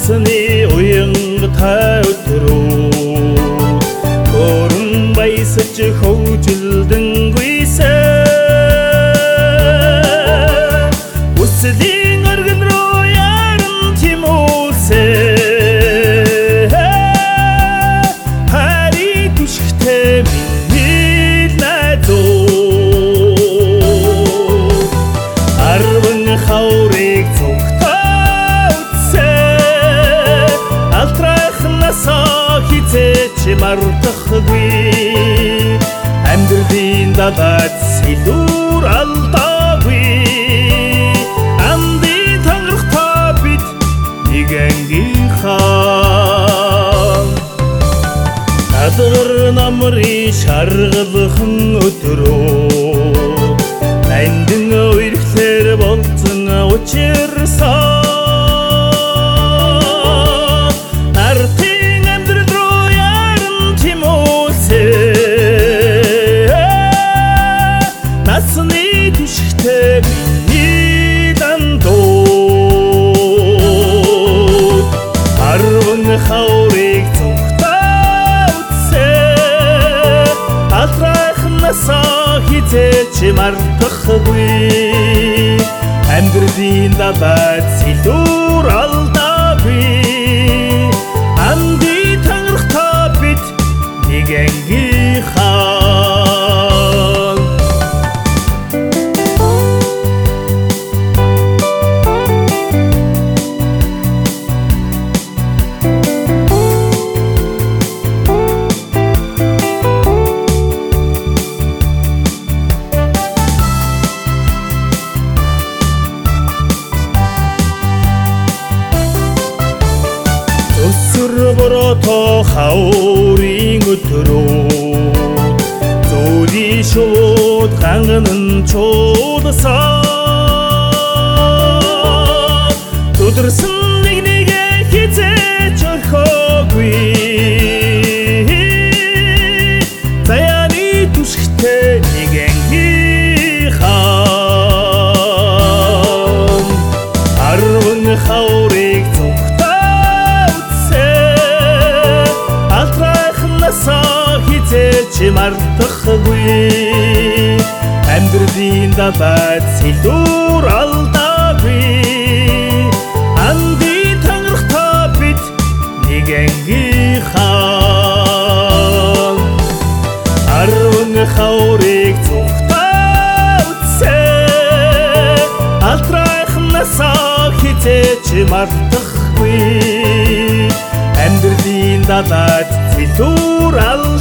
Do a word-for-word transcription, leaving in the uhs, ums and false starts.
насны уянгатай өдрүүд өрн баясаж хөвжилдэн гүйсэн үслийн өргөн рүү яран тимүүлсэн хари түшигтэй миний найзууд арван хаврыг хизээч мартахгүй амьдралын далайд сэлүүр алдаагүй амдын тангарахтай бид нэг ангийнхаа надгар намрын шаргалхан өдрөө нандин үерхлэр болцсон учирсан насны түшигтэй миний дандууд арван хаврыг зүгтээ үтсэн алтрахнасаа хизээч мартахгүй амьдралын далайд сэлүүр алдаагүй амдын тангарахтай бид нэг ангийнхаа борото хаврын өдрүүд зүүлийн шууд ханган чуулсан өдөрсөн нэг нэгэ хизээч орхоогүй заяаны түшигтэй нэг ангийнхаа арван хаврыг хизээч мартахгүй амьдралын далайд сэлүүр алдаагүй амдын тангарахтай бид нэг ангийнхаа арван хаврыг зүгтээ үтсэн алтрахнасаа хизээч мартахгүй амьдралын далайд сэлүүр алдаагүй